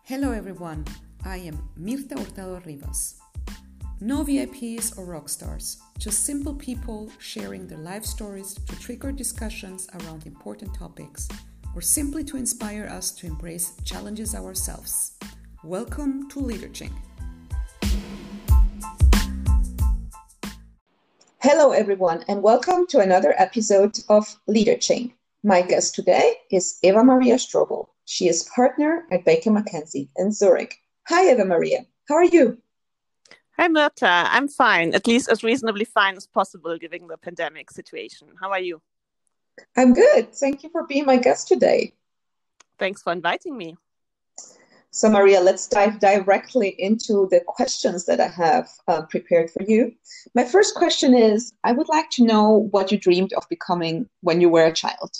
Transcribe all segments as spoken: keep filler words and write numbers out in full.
Hello everyone, I am Mirta Hurtado Rivas. No V I Ps or rock stars, just simple people sharing their life stories to trigger discussions around important topics or simply to inspire us to embrace challenges ourselves. Welcome to Leaderching. Hello everyone and welcome to another episode of Leaderching. My guest today is Eva Maria Strobel. She is partner at Baker McKenzie in Zurich. Hi Eva Maria, how are you? Hi Mirta, I'm fine, at least as reasonably fine as possible given the pandemic situation. How are you? I'm good. Thank you for being my guest today. Thanks for inviting me. So Maria, let's dive directly into the questions that I have uh, prepared for you. My first question is, I would like to know what you dreamed of becoming when you were a child.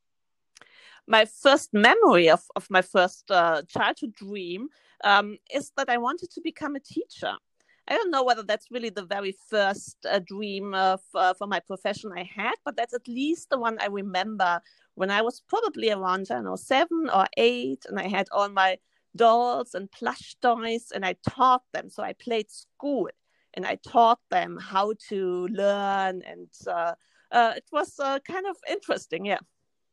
My first memory of, of my first uh, childhood dream um, is that I wanted to become a teacher. I don't know whether that's really the very first uh, dream of, uh, for my profession I had, but that's at least the one I remember when I was probably around, I don't know, seven or eight, and I had all my dolls and plush toys, and I taught them. So I played school, and I taught them how to learn, and uh, uh, it was uh, kind of interesting, yeah.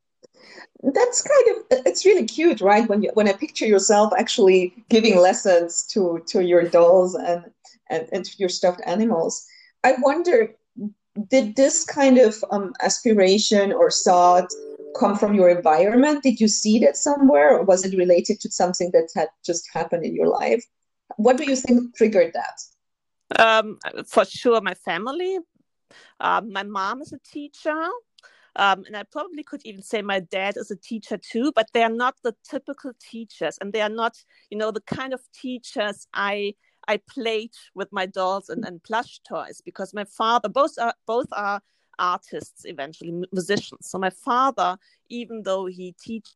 That's kind of, it's really cute, right? When you, when I picture yourself actually giving lessons to, to your dolls and, and, and to your stuffed animals. I wonder, did this kind of um, aspiration or thought come from your environment? Did you see that somewhere, or was it related to something that had just happened in your life? What do you think triggered that? Um, for sure, my family. Um, my mom is a teacher. Um, and I probably could even say my dad is a teacher too, but they are not the typical teachers, and they are not, you know, the kind of teachers I I played with my dolls and, and plush toys, because my father, both are both are artists, eventually musicians. So my father, even though he teach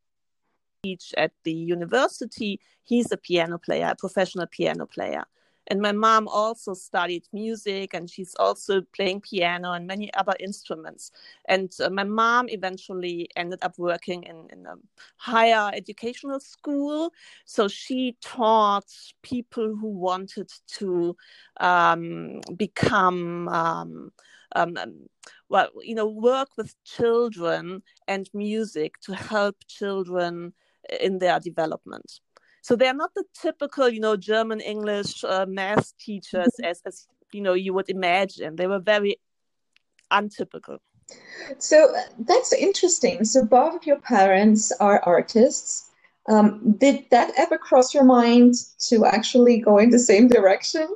teach at the university, he's a piano player, a professional piano player. And my mom also studied music, and she's also playing piano and many other instruments. And uh, my mom eventually ended up working in, in a higher educational school. So she taught people who wanted to um, become, um, um, well, you know, work with children and music to help children in their development. So they're not the typical, you know, German, English, uh, math teachers as, as, you know, you would imagine. They were very untypical. So that's interesting. So both of your parents are artists. Um, did that ever cross your mind to actually go in the same direction?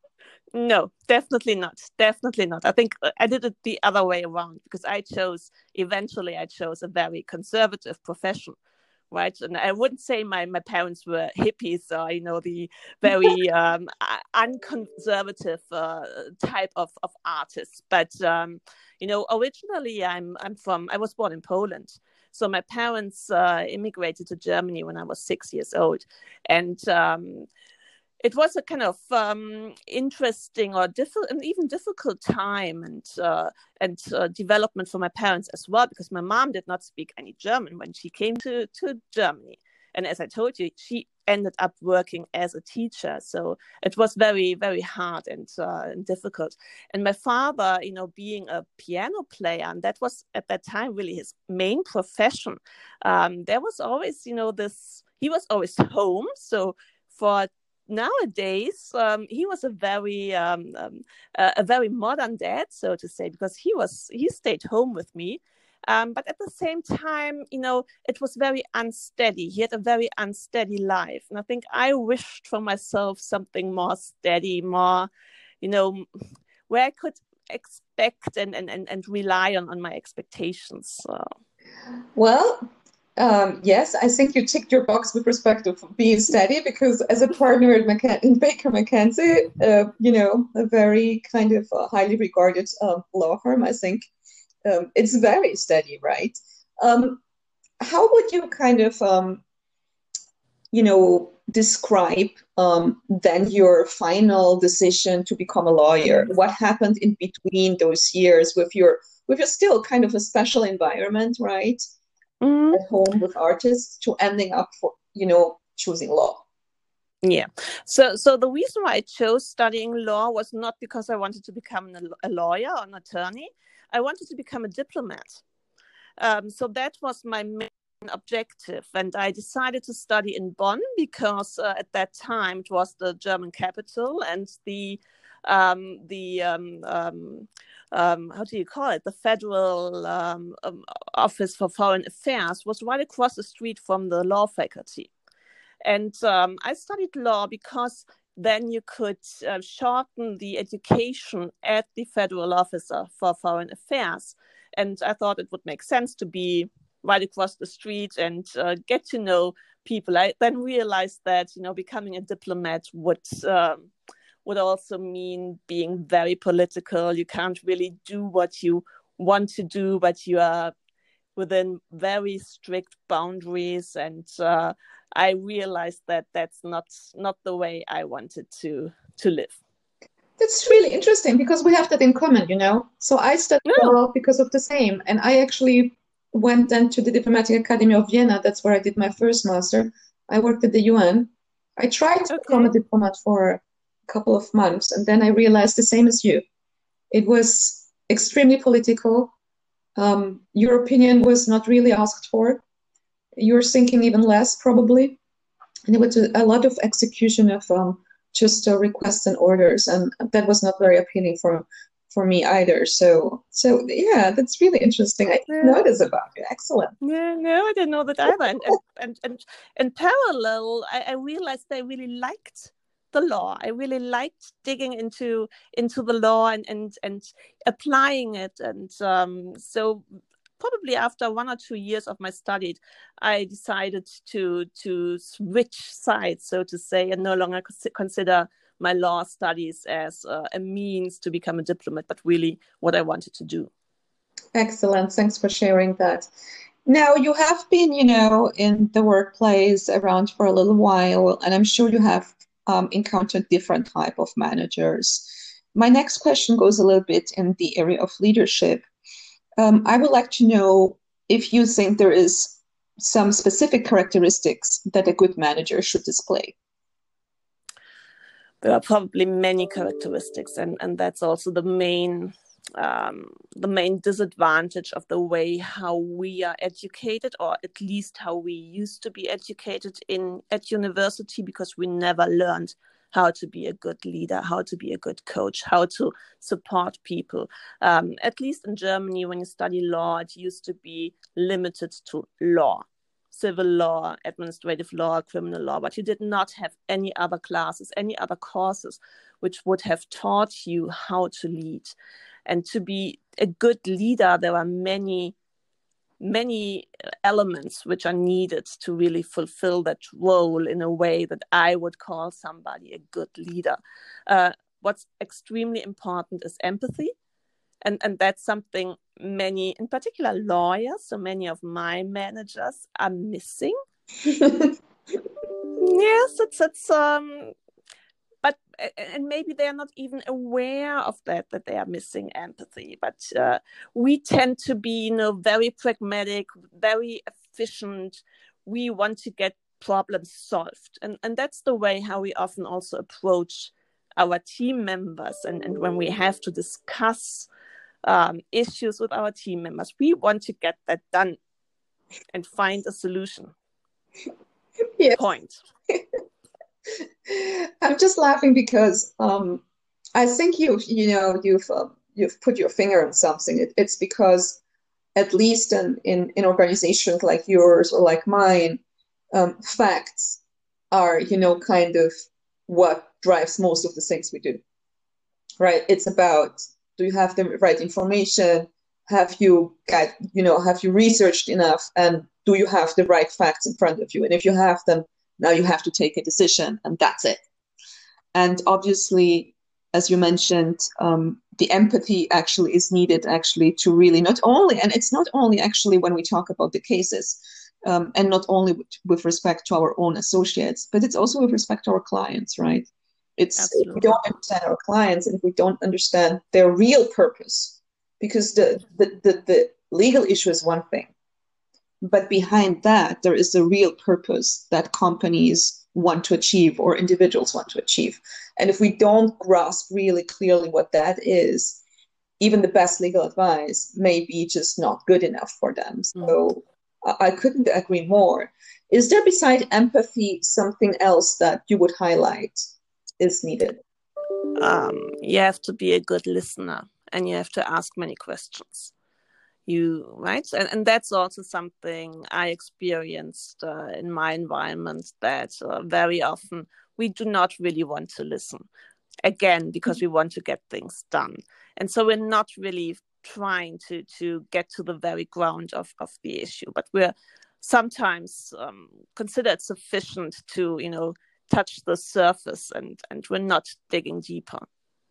No, definitely not. Definitely not. I think I did it the other way around, because I chose, eventually I chose a very conservative profession. Right. And I wouldn't say my, my parents were hippies or, you know, the very um, unconservative uh, type of, of artists. But, um, you know, originally I'm I'm from I was born in Poland. So my parents uh, immigrated to Germany when I was six years old. And um, it was a kind of um, interesting or difficult, and even difficult time and uh, and uh, development for my parents as well, because my mom did not speak any German when she came to, to Germany. And as I told you, she ended up working as a teacher. So it was very, very hard and, uh, and difficult. And my father, you know, being a piano player, and that was at that time really his main profession. Um, there was always, you know, this, he was always home. So for nowadays, um, he was a very um, um, uh, a very modern dad, so to say, because he was he stayed home with me. Um, but at the same time, you know, it was very unsteady. He had a very unsteady life. And I think I wished for myself something more steady, more, you know, where I could expect and, and, and, and rely on, on my expectations. So. Well, Um, yes, I think you ticked your box with respect to being steady, because as a partner at McK- in Baker McKenzie, uh, you know, a very kind of uh, highly regarded uh, law firm, I think um, it's very steady, right? Um, how would you kind of, um, you know, describe um, then your final decision to become a lawyer? What happened in between those years with your, with your still kind of a special environment, right? Mm-hmm. At home with artists, to ending up for, you know, choosing law? Yeah. So so the reason why I chose studying law was not because I wanted to become a lawyer or an attorney. I wanted to become a diplomat. Um, so that was my main objective. And I decided to study in Bonn because uh, at that time it was the German capital, and the um, the um, um, um, how do you call it? The Federal um, um, Office for Foreign Affairs was right across the street from the law faculty. And um, I studied law because then you could uh, shorten the education at the Federal Office for Foreign Affairs. And I thought it would make sense to be right across the street and uh, get to know people. I then realized that, you know, becoming a diplomat would um, would also mean being very political. You can't really do what you want to do, but you are within very strict boundaries. And uh, I realized that that's not not the way I wanted to to live. That's really interesting because we have that in common, you know. So I studied Oh. law because of the same. And I actually went then to the Diplomatic Academy of Vienna. That's where I did my first master. I worked at the U N. I tried to Okay. become a diplomat for a couple of months. And then I realized the same as you. It was extremely political. Um, your opinion was not really asked for. Your thinking even less, probably. And it was a, a lot of execution of um, just uh, requests and orders, and that was not very appealing for for me either. So, so yeah, that's really interesting. I didn't Yeah. know this about you. Excellent. Yeah, no, I didn't know that either. And and and, and in parallel, I, I realized I really liked the law. I really liked digging into into the law and and, and applying it. And um, so probably after one or two years of my study, I decided to to switch sides, so to say, and no longer consider my law studies as uh, a means to become a diplomat, but really what I wanted to do. Excellent. Thanks for sharing that. Now, you have been, you know, in the workplace around for a little while, and I'm sure you have um, encountered different type of managers. My next question goes a little bit in the area of leadership. Um, I would like to know if you think there is some specific characteristics that a good manager should display. There are probably many characteristics, and, and that's also the main um, the main disadvantage of the way how we are educated, or at least how we used to be educated in at university, because we never learned how to be a good leader, how to be a good coach, how to support people. Um, at least in Germany, when you study law, it used to be limited to law, civil law, administrative law, criminal law, but you did not have any other classes, any other courses which would have taught you how to lead. And to be a good leader, there are many many elements which are needed to really fulfill that role in a way that I would call somebody a good leader. Uh, what's extremely important is empathy. And, and that's something many, in particular lawyers, so many of my managers are missing. Yes, it's, it's um, but, and maybe they're not even aware of that, that they are missing empathy. But uh, we tend to be, you know, very pragmatic, very efficient. We want to get problems solved. And, and that's the way how we often also approach our team members. And, and when we have to discuss um, issues with our team members, we want to get that done and find a solution. Yes. Point. I'm just laughing because um, I think you've, you know, you've uh, you've put your finger on something. It, it's because, at least in, in, in organizations like yours or like mine, um, facts are, you know, kind of what drives most of the things we do, right? It's about, do you have the right information? Have you got, you know, have you researched enough? And do you have the right facts in front of you? And if you have them, now you have to take a decision, and that's it. And obviously, as you mentioned, um, the empathy actually is needed actually to really not only, and it's not only actually when we talk about the cases, um, and not only with, with respect to our own associates, but it's also with respect to our clients, right? It's Absolutely. If we don't understand our clients, and if we don't understand their real purpose, because the, the, the, the legal issue is one thing, but behind that, there is a real purpose that companies want to achieve or individuals want to achieve. And if we don't grasp really clearly what that is, even the best legal advice may be just not good enough for them. So mm. I couldn't agree more. Is there, beside empathy, something else that you would highlight is needed? Um, you have to be a good listener, and you have to ask many questions. You right, and, and that's also something I experienced uh, in my environment, that uh, very often we do not really want to listen. Again, because we want to get things done. And so we're not really trying to, to get to the very ground of, of the issue, but we're sometimes um, consider it sufficient to, you know, touch the surface, and, and we're not digging deeper.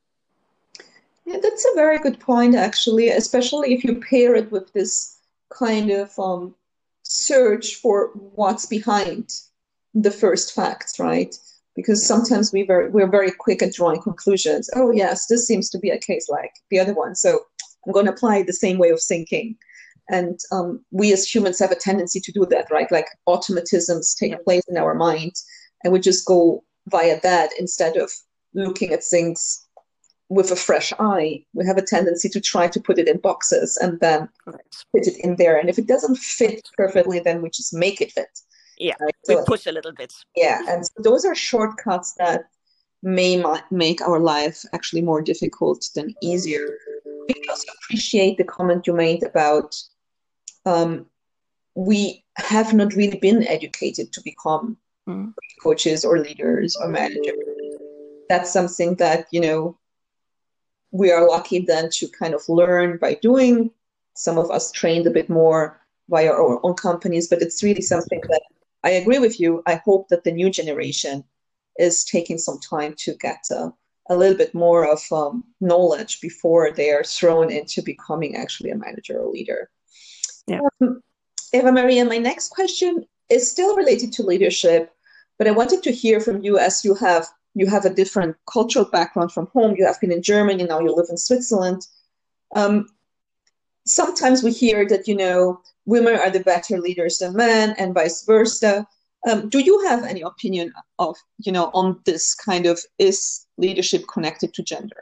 Yeah, that's a very good point, actually, especially if you pair it with this kind of um, search for what's behind the first facts, right? Because sometimes we very, we're very quick at drawing conclusions. Oh, yes, this seems to be a case like the other one, so I'm going to apply the same way of thinking. And um, we as humans have a tendency to do that, right? Like automatisms take yeah. place in our mind, and we just go via that instead of looking at things with a fresh eye. We have a tendency to try to put it in boxes and then right. put it in there. And if it doesn't fit perfectly, then we just make it fit. Yeah, right? we so, push a little bit. Yeah, and so those are shortcuts that may make our life actually more difficult than easier. We also appreciate the comment you made about um, we have not really been educated to become mm. coaches or leaders or managers. That's something that, you know, we are lucky then to kind of learn by doing. Some of us trained a bit more via our own companies, but it's really something that I agree with you. I hope that the new generation is taking some time to get uh, a little bit more of um, knowledge before they are thrown into becoming actually a manager or leader. Yeah. Um, Eva Maria, my next question is still related to leadership, but I wanted to hear from you, as you have you have a different cultural background from home. You have been in Germany, now you live in Switzerland. Um, sometimes we hear that, you know, women are the better leaders than men and vice versa. Um, do you have any opinion of, you know, on this kind of, is leadership connected to gender?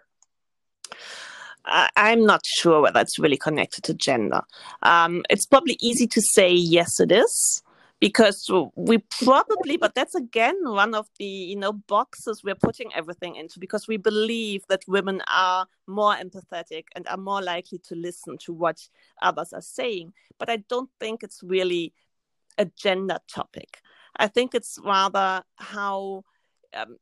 I'm not sure whether it's really connected to gender. Um, it's probably easy to say, yes, it is. Because we probably, but that's again one of the, you know, boxes we're putting everything into, because we believe that women are more empathetic and are more likely to listen to what others are saying. But I don't think it's really a gender topic. I think it's rather how um,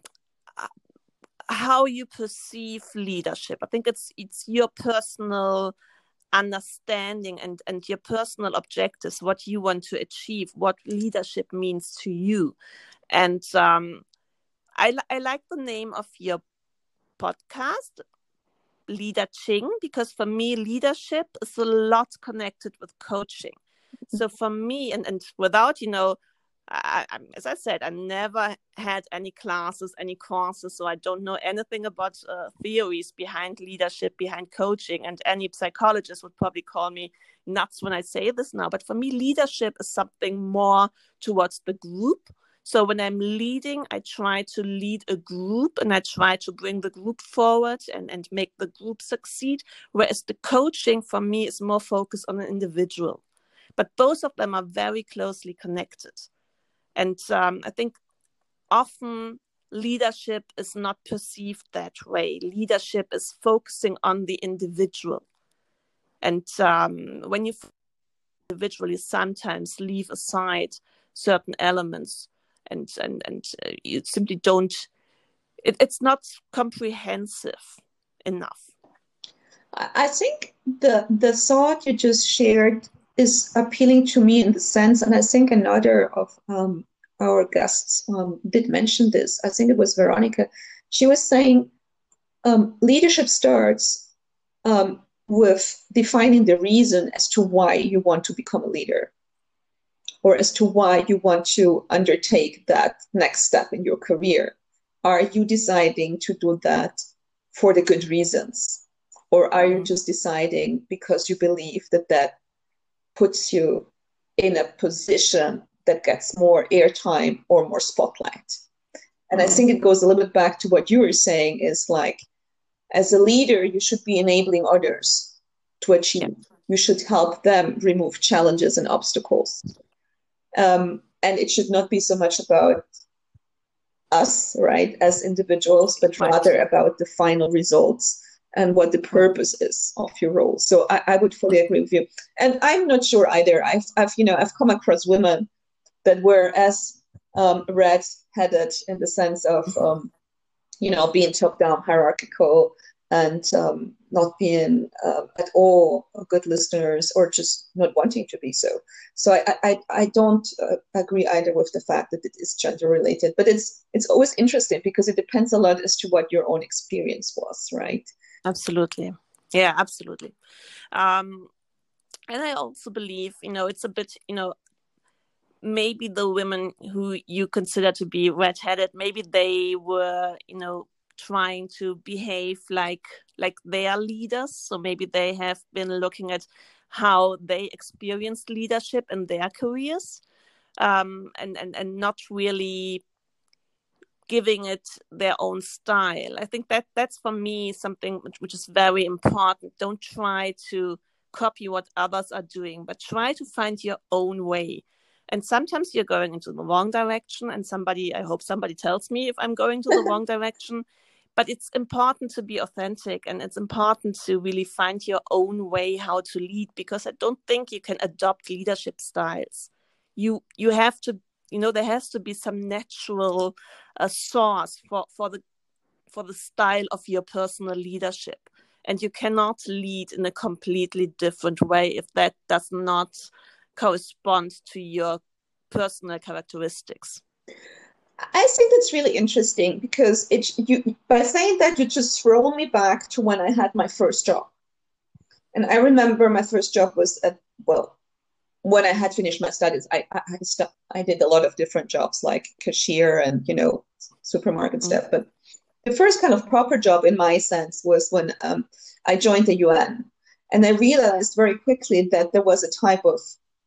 how you perceive leadership. I think it's it's your personal understanding and, and your personal objectives, what you want to achieve, what leadership means to you. And um, I, I like the name of your podcast, Leaderching, because for me, leadership is a lot connected with coaching. So for me, and, and without, you know, I, I, as I said, I never had any classes, any courses, so I don't know anything about uh, theories behind leadership, behind coaching, and any psychologist would probably call me nuts when I say this now. But for me, leadership is something more towards the group. So when I'm leading, I try to lead a group, and I try to bring the group forward and, and make the group succeed, whereas the coaching for me is more focused on an individual. But both of them are very closely connected. And um, I think often leadership is not perceived that way. Leadership is focusing on the individual. And um, when you individually sometimes leave aside certain elements and, and, and uh, you simply don't, it, it's not comprehensive enough. I think the, the thought you just shared is appealing to me in the sense, and I think another of um, our guests um, did mention this. I think it was Veronica. She was saying um, leadership starts um, with defining the reason as to why you want to become a leader, or as to why you want to undertake that next step in your career. Are you deciding to do that for the good reasons? Or are you just deciding because you believe that that puts you in a position that gets more airtime or more spotlight. And I think it goes a little bit back to what you were saying, is like, as a leader, you should be enabling others to achieve. Yeah. You should help them remove challenges and obstacles. Um, and it should not be so much about us, right, as individuals, but rather right. about the final results and what the purpose is of your role. So I, I would fully agree with you. And I'm not sure either. I've, I've you know, I've come across women that were as um, red-headed in the sense of, um, you know, being top-down, hierarchical, and um, not being uh, at all good listeners, or just not wanting to be so. So I I, I don't uh, agree either with the fact that it is gender-related, but it's it's always interesting because it depends a lot as to what your own experience was, right? Absolutely. Yeah, absolutely. Um, and I also believe, you know, it's a bit, you know, maybe the women who you consider to be red-headed, maybe they were, you know, trying to behave like like they are leaders. So maybe they have been looking at how they experienced leadership in their careers, um, and, and, and not really giving it their own style. I think that that's for me something which, which is very important. Don't try to copy what others are doing, but try to find your own way. And sometimes you're going into the wrong direction, and somebody, I hope somebody tells me if I'm going to the wrong direction. But it's important to be authentic, and it's important to really find your own way how to lead, because I don't think you can adopt leadership styles. You you have to, you know, there has to be some natural uh, source for, for the for the style of your personal leadership. And you cannot lead in a completely different way if that does not correspond to your personal characteristics. I think that's really interesting, because it you by saying that, you just throw me back to when I had my first job. And I remember my first job was at, well, when I had finished my studies, I I, I, st- I did a lot of different jobs, like cashier and, you know, supermarket mm-hmm. stuff. But the first kind of proper job in my sense was when um, I joined the U N. And I realized very quickly that there was a type of,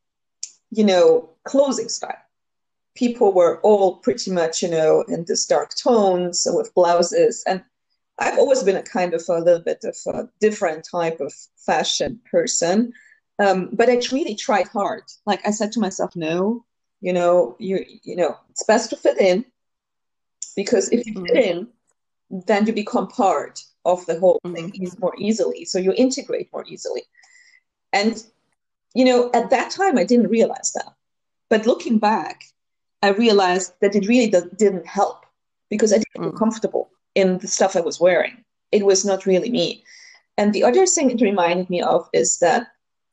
you know, clothing style. People were all pretty much, you know, in this dark tones with blouses. And I've always been a kind of a little bit of a different type of fashion person. Um, but I really tried hard. Like I said to myself, no, you know, you you know, it's best to fit in, because if you fit in, then you become part of the whole thing mm-hmm. more easily. So you integrate more easily. And, you know, at that time, I didn't realize that. But looking back, I realized that it really do- didn't help, because I didn't feel mm. comfortable in the stuff I was wearing. It was not really me. And the other thing it reminded me of is that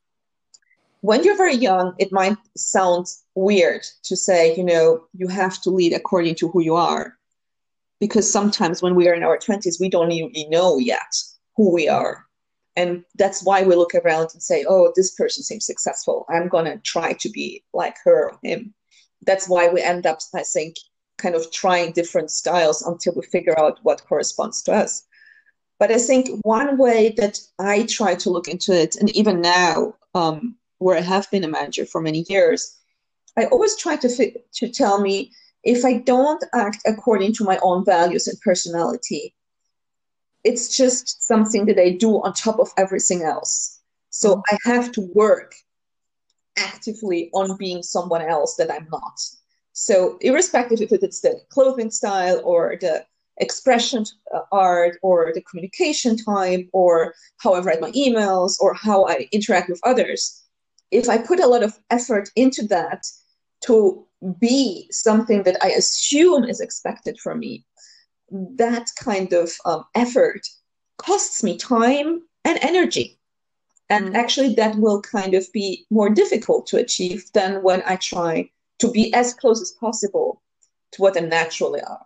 when you're very young, it might sound weird to say, you know, you have to lead according to who you are. Because sometimes when we are in our twenties, we don't even know yet who we are. And that's why we look around and say, oh, this person seems successful. I'm going to try to be like her or him. That's why we end up, I think, kind of trying different styles until we figure out what corresponds to us. But I think one way that I try to look into it, and even now, um, where I have been a manager for many years, I always try to fit, to tell me, if I don't act according to my own values and personality, it's just something that I do on top of everything else. So mm-hmm. I have to work actively on being someone else that I'm not. So irrespective if it's the clothing style or the expression uh, art or the communication type or how I write my emails or how I interact with others, if I put a lot of effort into that to be something that I assume is expected from me, that kind of um, effort costs me time and energy. And mm. actually that will kind of be more difficult to achieve than when I try to be as close as possible to what I naturally are.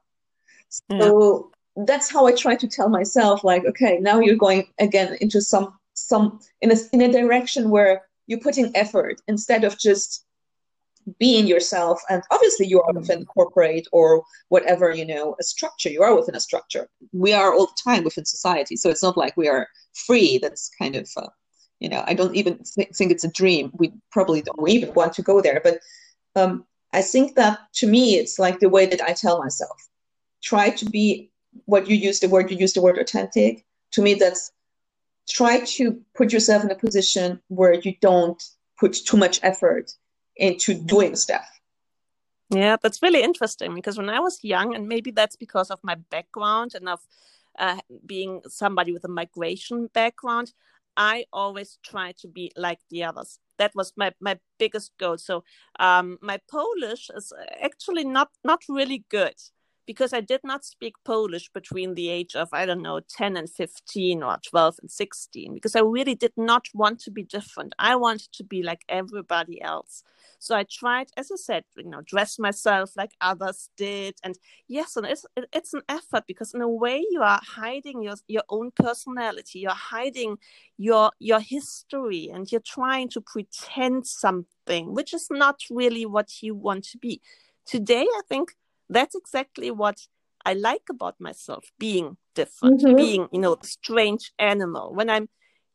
So yeah. that's how I try to tell myself, like, okay, now you're going again into some, some in a, in a direction where you're putting effort instead of just being yourself. And obviously you are mm. within corporate or whatever, you know, a structure. You are within a structure. We are all the time within society. So it's not like we are free. That's kind of uh, You know, I don't even th- think it's a dream. We probably don't even want to go there. But um, I think that to me, it's like the way that I tell myself, try to be what you use the word, you use the word authentic. To me, that's try to put yourself in a position where you don't put too much effort into doing stuff. Yeah, that's really interesting, because when I was young, and maybe that's because of my background and of uh, being somebody with a migration background, I always tried to be like the others. That was my, my biggest goal. So um, my Polish is actually not, not really good, because I did not speak Polish between the age of, I don't know, ten and fifteen or twelve and sixteen, because I really did not want to be different. I wanted to be like everybody else. So I tried, as I said, you know, dress myself like others did. And yes, and it's it's an effort, because in a way you are hiding your, your own personality. You're hiding your your history, and you're trying to pretend something, which is not really what you want to be. Today, I think that's exactly what I like about myself, being different, mm-hmm. being, you know, a strange animal. When I'm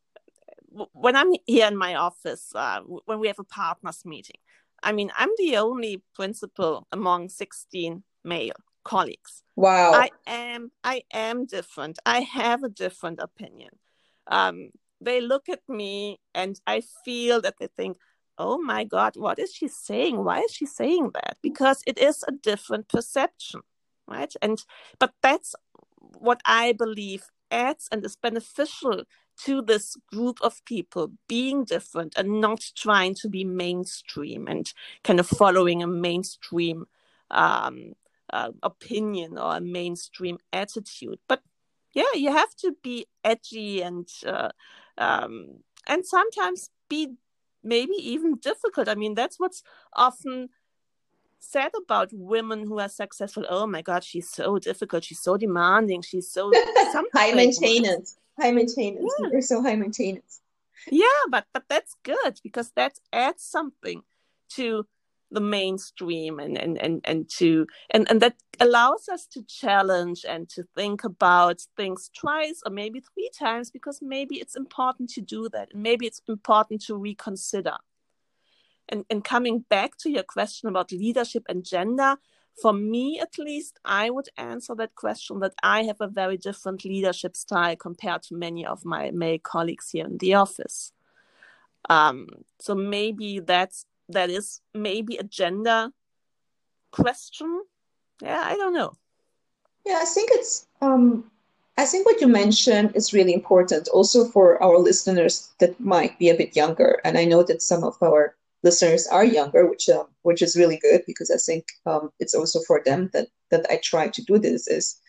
when I'm here in my office, uh, when we have a partners meeting, I mean, I'm the only principal among sixteen male colleagues. Wow. I am, I am different. I have a different opinion. Um, they look at me and I feel that they think, oh my God, what is she saying? Why is she saying that? Because it is a different perception, right? And, but that's what I believe adds and is beneficial to this group of people, being different and not trying to be mainstream and kind of following a mainstream um, uh, opinion or a mainstream attitude. But yeah, you have to be edgy and uh, um, and sometimes be maybe even difficult. I mean, that's what's often said about women who are successful. Oh my God, she's so difficult. She's so demanding. She's so high maintenance. High maintenance. Yeah. You're so high maintenance. Yeah, but but that's good, because that adds something to the mainstream and and and, and to and, and that allows us to challenge and to think about things twice or maybe three times, because maybe it's important to do that, and maybe it's important to reconsider. And and coming back to your question about leadership and gender, for me, at least, I would answer that question that I have a very different leadership style compared to many of my male colleagues here in the office. Um, so maybe that's, that is maybe a gender question. Yeah, I don't know. Yeah, I think it's, um, I think what you mentioned is really important also for our listeners that might be a bit younger. And I know that some of our listeners are younger, which um, which is really good, because I think um, it's also for them that that I try to do this. Is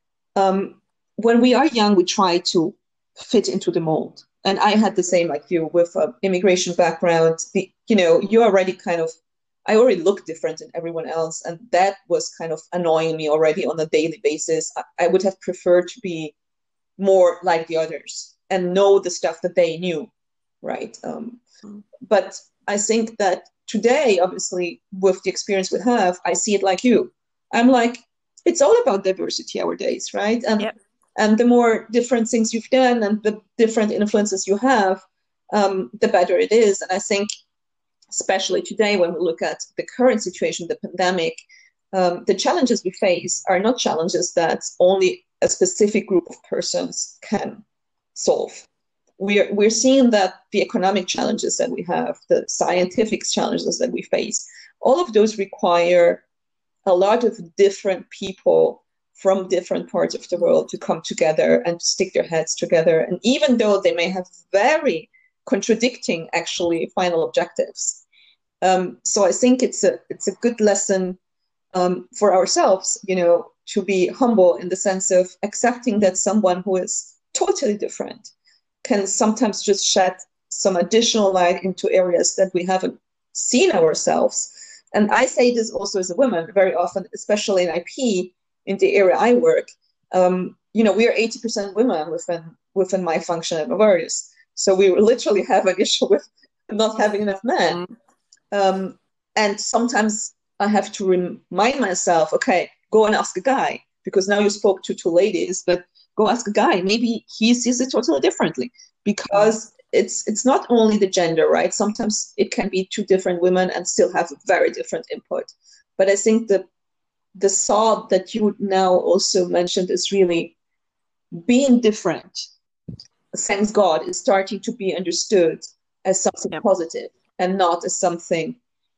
um, when we are young, we try to fit into the mold, and I had the same like you with uh, immigration background. The you know you already kind of I already look different than everyone else, and that was kind of annoying me already on a daily basis. I, I would have preferred to be more like the others and know the stuff that they knew, right? Um, mm. But I think that today, obviously, with the experience we have, I see it like you. I'm like, it's all about diversity nowadays, right? And yep. and the more different things you've done and the different influences you have, um, the better it is. And I think, especially today, when we look at the current situation, the pandemic, um, the challenges we face are not challenges that only a specific group of persons can solve. We're, we're seeing that the economic challenges that we have, the scientific challenges that we face, all of those require a lot of different people from different parts of the world to come together and to stick their heads together. And even though they may have very contradicting, actually, final objectives. Um, so I think it's a it's a good lesson um, for ourselves, you know, to be humble in the sense of accepting that someone who is totally different can sometimes just shed some additional light into areas that we haven't seen ourselves. And I say this also as a woman very often, especially in I P, in the area I work. Um, you know, we are eighty percent women within within my function at Novartis. So we literally have an issue with not having enough men. Um, and sometimes I have to remind myself, okay, go and ask a guy, because now you spoke to two ladies, but go ask a guy. Maybe he sees it totally differently, because it's it's not only the gender, right? Sometimes it can be two different women and still have very different input. But I think the the thought that you now also mentioned is really being different, thanks God, is starting to be understood as something Yep. positive and not as something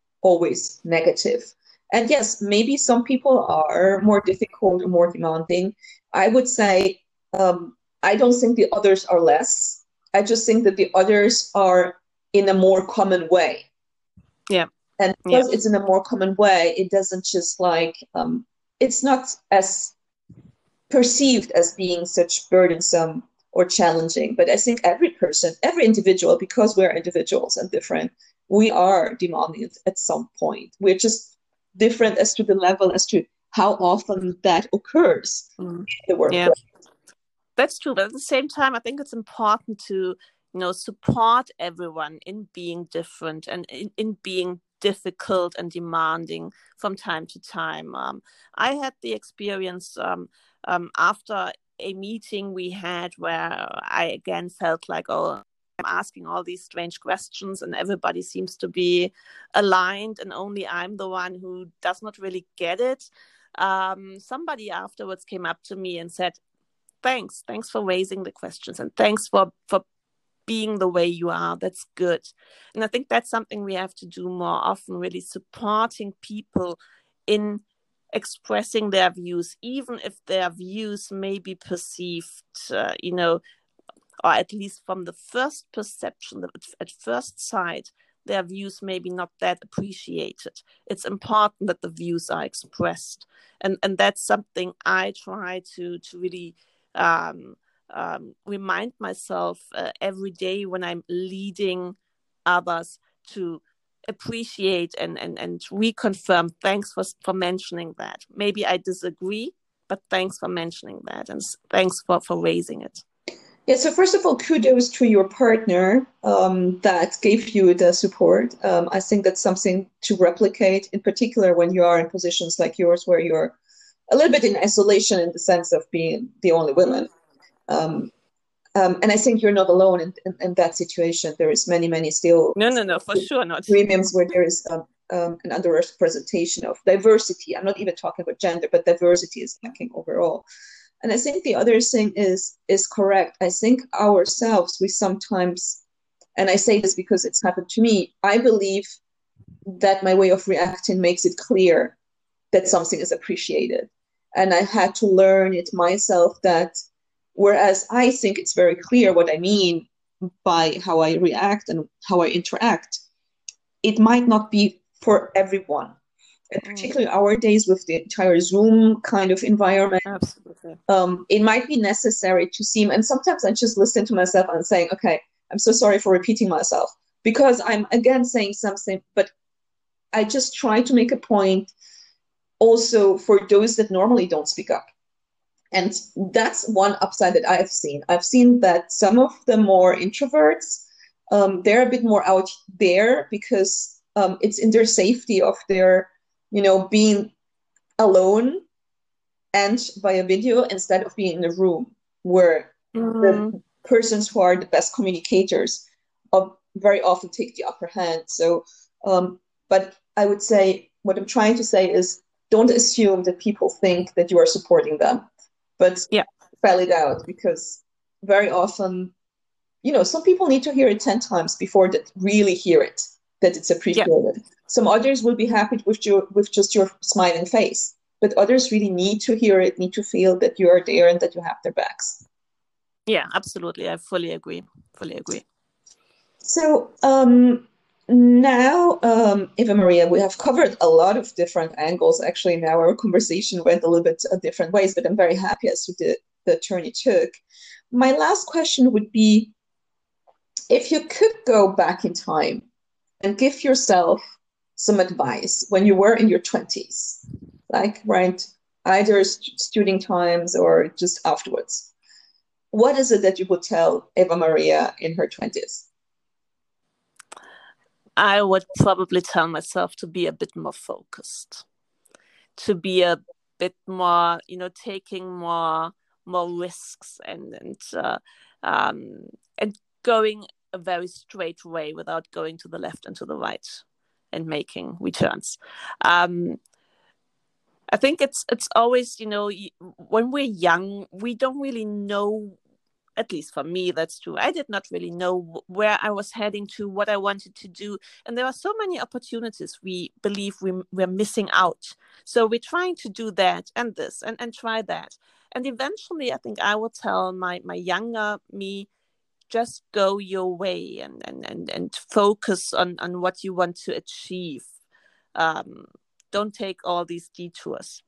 always negative. And yes, maybe some people are more difficult or more demanding. I would say um, I don't think the others are less. I just think that the others are in a more common way. Yeah. And because yeah. it's in a more common way, it doesn't just like, um, it's not as perceived as being such burdensome or challenging. But I think every person, every individual, because we're individuals and different, we are demanding it at some point. We're just different as to the level, as to how often that occurs mm. in the workplace. Yeah. That's true. But at the same time, I think it's important to, you know, support everyone in being different and in, in being difficult and demanding from time to time. Um, I had the experience um, um, after a meeting we had where I again felt like, oh, I'm asking all these strange questions and everybody seems to be aligned and only I'm the one who does not really get it. Um, somebody afterwards came up to me and said, thanks, thanks for raising the questions and thanks for, for being the way you are. That's good. And I think that's something we have to do more often, really supporting people in expressing their views, even if their views may be perceived, uh, you know, or at least from the first perception, at first sight, their views may be not that appreciated. It's important that the views are expressed. And, and that's something I try to, to really um, um, remind myself uh, every day when I'm leading others to appreciate and, and, and reconfirm, thanks for, for mentioning that. Maybe I disagree, but thanks for mentioning that and thanks for, for raising it. Yeah, so first of all, kudos to your partner um, that gave you the support. Um, I think that's something to replicate, in particular when you are in positions like yours where you're a little bit in isolation in the sense of being the only woman. Um, um, and I think you're not alone in, in, in that situation. There is many, many still no, no, no, for sure not. Premiums where there is um, um, an underrepresentation of diversity. I'm not even talking about gender, but diversity is lacking overall. And I think the other thing is is correct. I think ourselves, we sometimes, and I say this because it's happened to me, I believe that my way of reacting makes it clear that something is appreciated. And I had to learn it myself that whereas I think it's very clear what I mean by how I react and how I interact, it might not be for everyone. And particularly our days with the entire Zoom kind of environment, absolutely, um, it might be necessary to seem, and sometimes I just listen to myself and saying, okay, I'm so sorry for repeating myself because I'm again saying something, but I just try to make a point also for those that normally don't speak up. And that's one upside that I've seen. I've seen that some of the more introverts, um, they're a bit more out there because um, it's in their safety of their, you know, being alone and via video instead of being in a room where mm. the persons who are the best communicators are very often take the upper hand. So, um, but I would say what I'm trying to say is don't assume that people think that you are supporting them, but yeah. spell it out because very often, you know, some people need to hear it ten times before they really hear it, that it's appreciated. Yeah. Some others will be happy with your, with just your smiling face, but others really need to hear it, need to feel that you are there and that you have their backs. Yeah, absolutely. I fully agree. Fully agree. So um, now, um, Eva Maria, we have covered a lot of different angles. Actually, now our conversation went a little bit uh, different ways, but I'm very happy as to the, the turn it took. My last question would be, if you could go back in time and give yourself some advice when you were in your twenties, like right, either st- student times or just afterwards, what is it that you would tell Eva Maria in her twenties? I would probably tell myself to be a bit more focused, to be a bit more, you know, taking more more risks and and uh, um, and going a very straight way without going to the left and to the right and making returns. Um, I think it's it's always, you know, when we're young, we don't really know, at least for me, that's true. I did not really know where I was heading to, what I wanted to do. And there are so many opportunities we believe we, we're missing out. So we're trying to do that and this and, and try that. And eventually, I think I will tell my, my younger me, just go your way and, and, and, and focus on, on what you want to achieve. Um, don't take all these detours.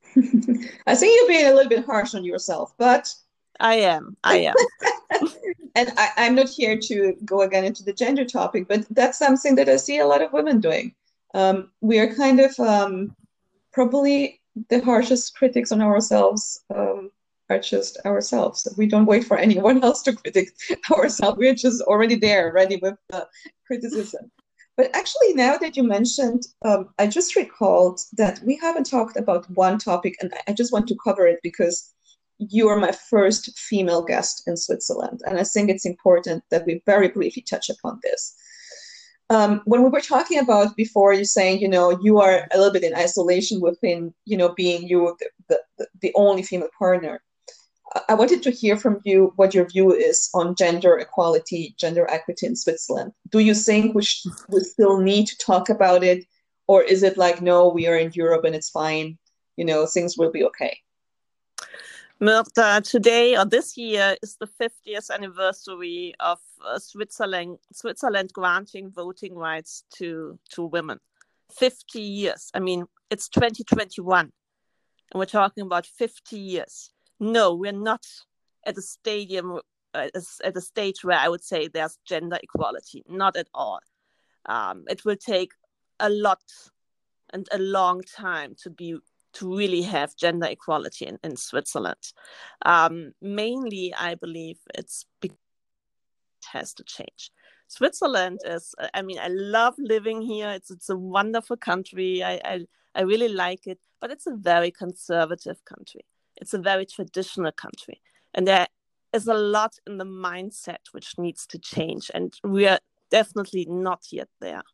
I think you're being a little bit harsh on yourself, but I am. I am. And I, I'm not here to go again into the gender topic, but that's something that I see a lot of women doing. Um, we are kind of um, probably the harshest critics on ourselves um, are just ourselves. We don't wait for anyone else to critic ourselves. We're just already there, ready with uh, criticism. But actually, now that you mentioned, um, I just recalled that we haven't talked about one topic, and I just want to cover it because you are my first female guest in Switzerland. And I think it's important that we very briefly touch upon this. Um, when we were talking about before, you're saying, you know, you are a little bit in isolation within, you know, being you, the, the, the only female partner. I wanted to hear from you what your view is on gender equality, gender equity in Switzerland. Do you think we, sh- we still need to talk about it? Or is it like, no, we are in Europe and it's fine, you know, things will be okay? Myrtha, today or this year is the fiftieth anniversary of uh, Switzerland Switzerland granting voting rights to, to women. fifty years. I mean, it's twenty twenty-one and we're talking about fifty years. No, we're not at a stadium, uh, at a stage where I would say there's gender equality. Not at all. Um, it will take a lot and a long time to be to really have gender equality in, in Switzerland. Um, mainly, I believe it's because it has to change. Switzerland is, I mean, I love living here. It's it's a wonderful country. I, I, I really like it, but it's a very conservative country. It's a very traditional country. And there is a lot in the mindset which needs to change. And we are definitely not yet there.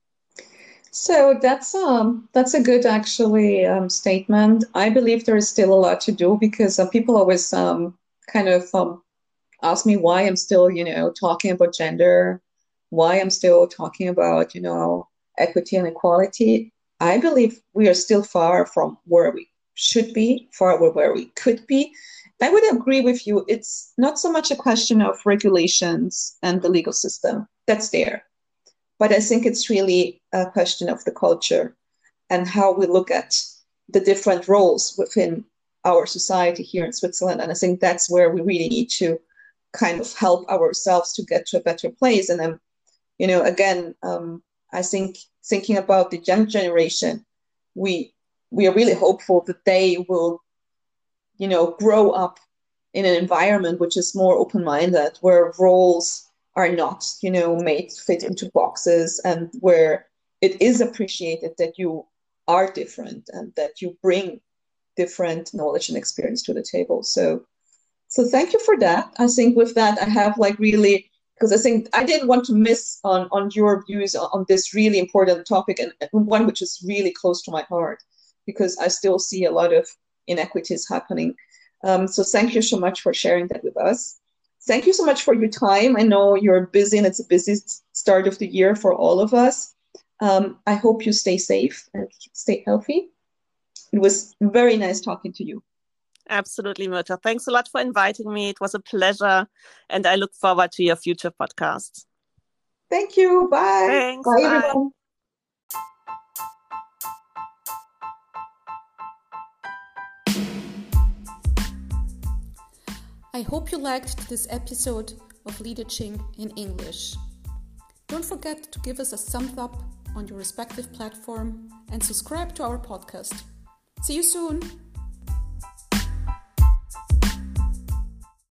So that's um that's a good actually um, statement. I believe there is still a lot to do because uh, people always um kind of um, ask me why I'm still, you know, talking about gender, why I'm still talking about, you know, equity and equality. I believe we are still far from where we should be, far from where we could be. I would agree with you. It's not so much a question of regulations and the legal system. That's there. But I think it's really a question of the culture and how we look at the different roles within our society here in Switzerland. And I think that's where we really need to kind of help ourselves to get to a better place. And then, you know, again, um, I think thinking about the young generation, we we are really hopeful that they will, you know, grow up in an environment which is more open-minded, where roles are not, you know, made fit into boxes, and where it is appreciated that you are different and that you bring different knowledge and experience to the table. So, so thank you for that. I think with that, I have like really, because I think I didn't want to miss on, on your views on, on this really important topic, and one which is really close to my heart, because I still see a lot of inequities happening. Um, so thank you so much for sharing that with us. Thank you so much for your time. I know you're busy and it's a busy start of the year for all of us. Um, I hope you stay safe and stay healthy. It was very nice talking to you. Absolutely, Myrtha. Thanks a lot for inviting me. It was a pleasure, and I look forward to your future podcasts. Thank you. Bye. Thanks. Bye, Bye. everyone. I hope you liked this episode of Leaderching in English. Don't forget to give us a thumbs up on your respective platform and subscribe to our podcast. See you soon!